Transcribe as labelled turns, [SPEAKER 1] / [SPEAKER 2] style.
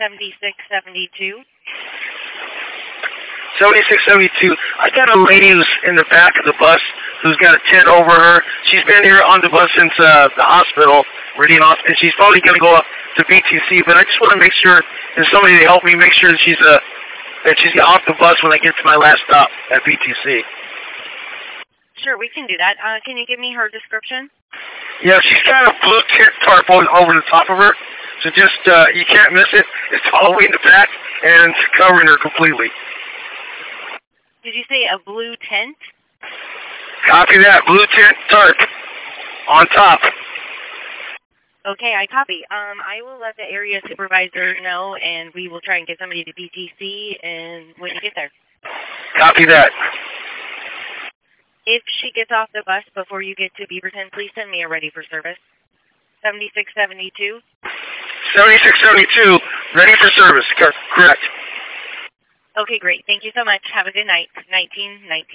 [SPEAKER 1] 7672.
[SPEAKER 2] 7672. I got a lady who's in the back of the bus who's got a tent over her. She's been here on the bus since the hospital, Meridian Hospital, and she's probably going to go up to BTC, but I just want to make sure there's somebody to help me make sure that she's off the bus when I get to my last stop at BTC.
[SPEAKER 1] Sure, we can do that. Can you give me her description?
[SPEAKER 2] Yeah, she's got a blue tent tarp over the top of her, so just, you can't miss it. It's all the way in the back, and it's covering her completely.
[SPEAKER 1] Did you say a blue tent?
[SPEAKER 2] Copy that. Blue tent tarp on top.
[SPEAKER 1] Okay, I copy. I will let the area supervisor know, and we will try and get somebody to BTC and when you get there.
[SPEAKER 2] Copy that.
[SPEAKER 1] If she gets off the bus before you get to Beaverton, please send me a ready for service. 7672.
[SPEAKER 2] 7672, ready for service. Correct.
[SPEAKER 1] Okay, great. Thank you so much. Have a good night. 1919.